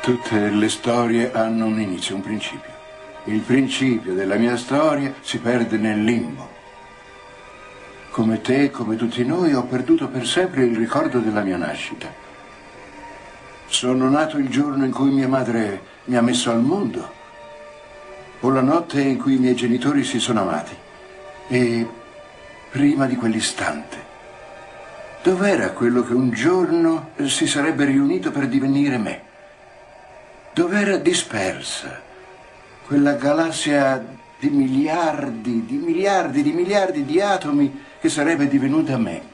Tutte le storie hanno un inizio, un principio. Il principio della mia storia si perde nel limbo. Come te, come tutti noi, ho perduto per sempre il ricordo della mia nascita. Sono nato il giorno in cui mia madre mi ha messo al mondo, o la notte in cui i miei genitori si sono amati. E prima di quell'istante, dov'era quello che un giorno si sarebbe riunito per divenire me? Dov'era dispersa quella galassia di miliardi, di miliardi, di miliardi di atomi che sarebbe divenuta me?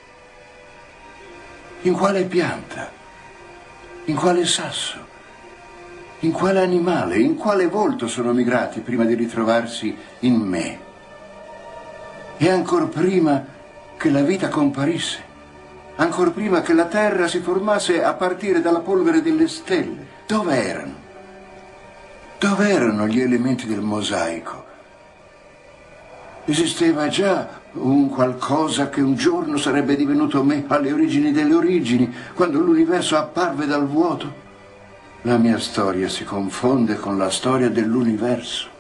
In quale pianta? In quale sasso? In quale animale? In quale volto sono migrati prima di ritrovarsi in me? E ancor prima che la vita comparisse, ancor prima che la terra si formasse a partire dalla polvere delle stelle, dove erano? Dove erano gli elementi del mosaico? Esisteva già un qualcosa che un giorno sarebbe divenuto me, alle origini delle origini, quando l'universo apparve dal vuoto. La mia storia si confonde con la storia dell'universo.